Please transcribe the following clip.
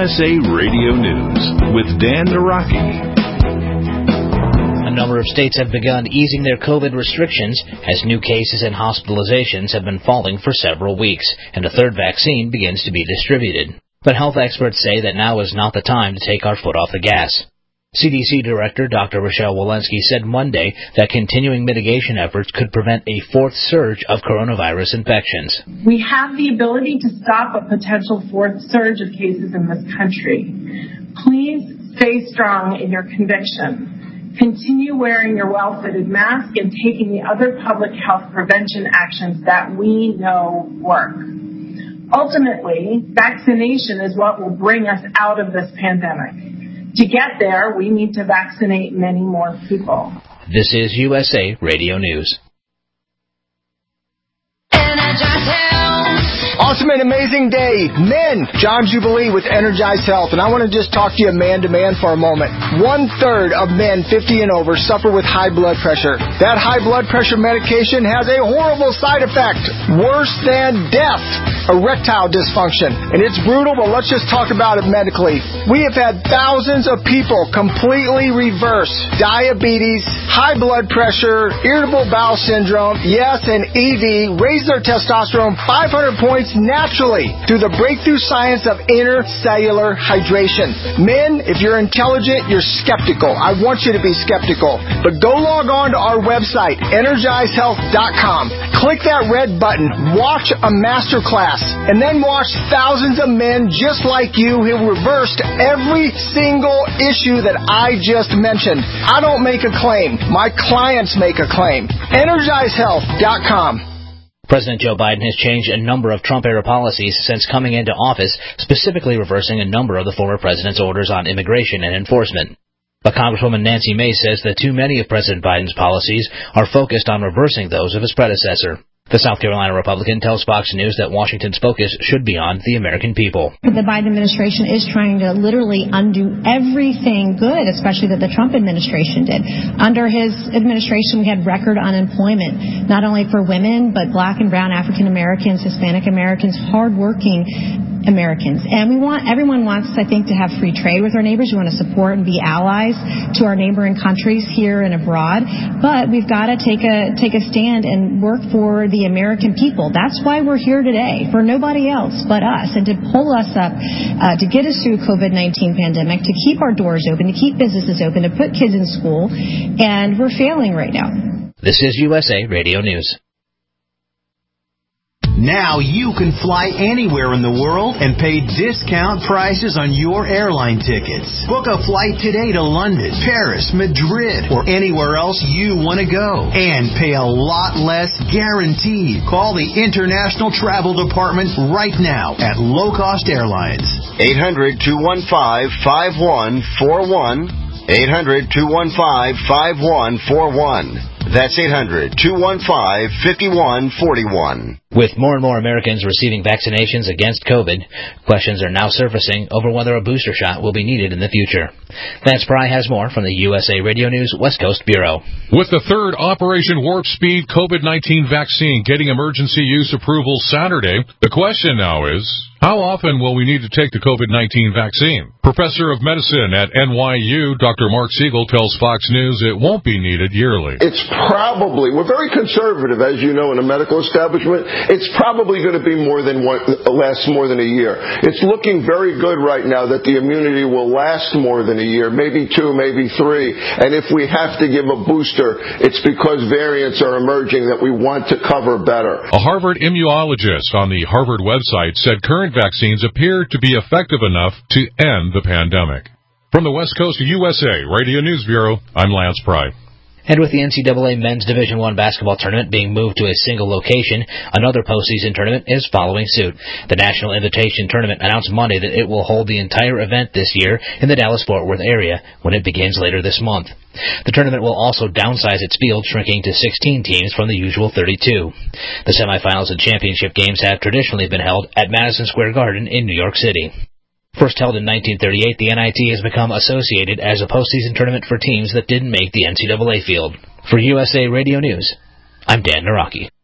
USA Radio News with Dan Naraki. A number of states have begun easing their COVID restrictions as new cases and hospitalizations have been falling for several weeks, and a third vaccine begins to be distributed. But health experts say that now is not the time to take our foot off the gas. CDC Director Dr. Rochelle Walensky said Monday that continuing mitigation efforts could prevent a fourth surge of coronavirus infections. We have the ability to stop a potential fourth surge of cases in this country. Please stay strong in your conviction. Continue wearing your well-fitted mask and taking the other public health prevention actions that we know work. Ultimately, vaccination is what will bring us out of this pandemic. To get there, we need to vaccinate many more people. This is USA Radio News. Awesome and amazing day. Men, John Jubilee with Energized Health. And I want to just talk to you man to man for a moment. 1/3 of men 50 and over suffer with high blood pressure. That high blood pressure medication has a horrible side effect. Worse than death. Erectile dysfunction. And it's brutal, but let's just talk about it medically. We have had thousands of people completely reverse diabetes, high blood pressure, irritable bowel syndrome, yes, and ED, raise their testosterone 500 points naturally through the breakthrough science of intercellular hydration. Men, if you're intelligent, you're skeptical. I want you to be skeptical. But go log on to our website, EnergizedHealth.com. Click that red button. Watch a master class. And then watch thousands of men just like you who reversed every single issue that I just mentioned. I don't make a claim. My clients make a claim. EnergizedHealth.com. President Joe Biden has changed a number of Trump-era policies since coming into office, specifically reversing a number of the former president's orders on immigration and enforcement. But Congresswoman Nancy Mace says that too many of President Biden's policies are focused on reversing those of his predecessor. The South Carolina Republican tells Fox News that Washington's focus should be on the American people. The Biden administration is trying to literally undo everything good, especially that the Trump administration did. Under his administration, we had record unemployment, not only for women, but black and brown African Americans, Hispanic Americans, hardworking Americans. And everyone wants, I think, to have free trade with our neighbors. We want to support and be allies to our neighboring countries here and abroad. But we've got to take a stand and work for the American people. That's why we're here today, for nobody else but us, and to pull us up, to get us through COVID-19 pandemic, to keep our doors open, to keep businesses open, to put kids in school. And we're failing right now. This is USA Radio News. Now you can fly anywhere in the world and pay discount prices on your airline tickets. Book a flight today to London, Paris, Madrid, or anywhere else you want to go. And pay a lot less guaranteed. Call the International Travel Department right now at Low Cost Airlines. 800-215-5141. 800-215-5141. That's 800-215-5141. With more and more Americans receiving vaccinations against COVID, questions are now surfacing over whether a booster shot will be needed in the future. Lance Pry has more from the USA Radio News West Coast Bureau. With the third Operation Warp Speed COVID-19 vaccine getting emergency use approval Saturday, the question now is, how often will we need to take the COVID-19 vaccine? Professor of Medicine at NYU, Dr. Mark Siegel, tells Fox News it won't be needed yearly. It's probably, we're very conservative, as you know, in the medical establishment. It's probably going to be last more than a year. It's looking very good right now that the immunity will last more than a year, maybe 2, maybe 3. And if we have to give a booster, it's because variants are emerging that we want to cover better. A Harvard immunologist on the Harvard website said current vaccines appear to be effective enough to end the pandemic. From the West Coast of USA Radio News Bureau, I'm Lance Pry. And with the NCAA Men's Division I basketball tournament being moved to a single location, another postseason tournament is following suit. The National Invitation Tournament announced Monday that it will hold the entire event this year in the Dallas-Fort Worth area when it begins later this month. The tournament will also downsize its field, shrinking to 16 teams from the usual 32. The semifinals and championship games have traditionally been held at Madison Square Garden in New York City. First held in 1938, the NIT has become associated as a postseason tournament for teams that didn't make the NCAA field. For USA Radio News, I'm Dan Naraki.